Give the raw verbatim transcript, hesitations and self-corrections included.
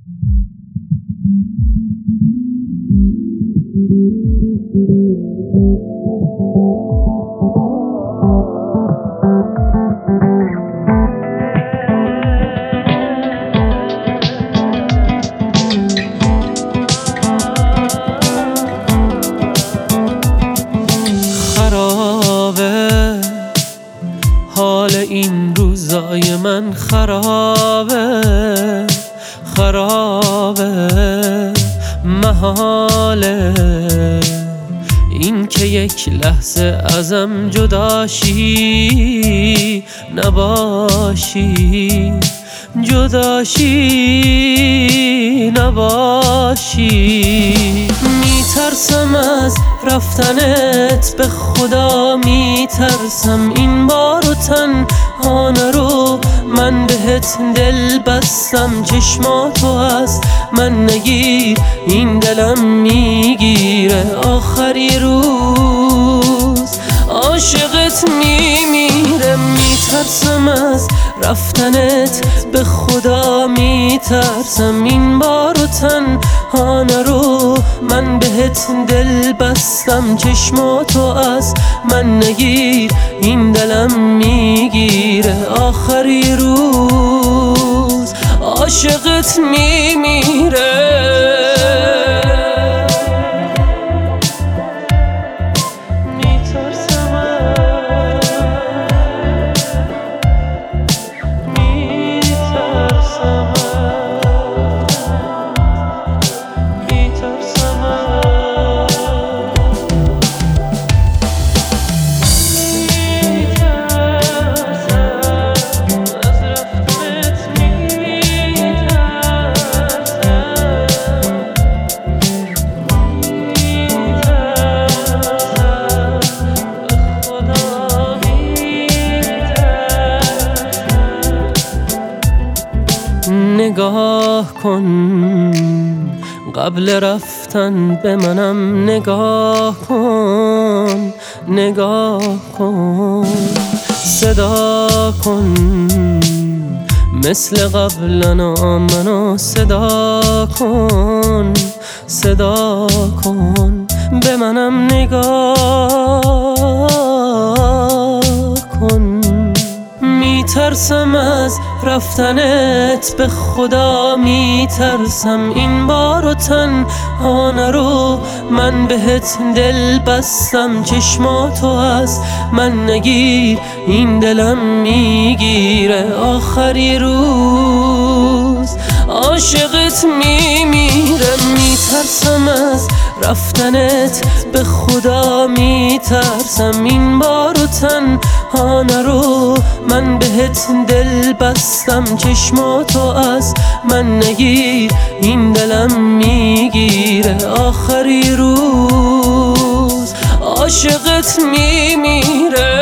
خرابه حال این روزای من، خرابه خرابه محاله این که یک لحظه ازم جداشی، نباشی جداشی نباشی. میترسم از رفتنت، به خدا میترسم این بار و تنها نرو. من بهت دل بستم، چشماتو از من نگیر، این دلم میگیره. آخری روز عاشقت میمیره. میترسم از رفتنت، به خدا میترسم این بار و تنها نرو. من بهت دل بستم، چشماتو از من نگیر، این دلم میگیره. آخری روز عاشقت میمیره. نگاه کن قبل رفتن به منم، نگاه کن نگاه کن. صدا کن مثل قبلا منو صدا کن، صدا کن به منم نگاه کن. میترسم از رفتنت، به خدا میترسم این بار و تنها نرو. من بهت دل بستم، چشماتو از من نگیر، این دلم میگیره. آخری روز عاشقت میمیره. میترسم از رفتنت، به خدا میترسم این بار و تنها نرو. من بهت دل بستم، چشماتو از من نگیر، این دلم میگیره. آخری روز عاشقت میمیره.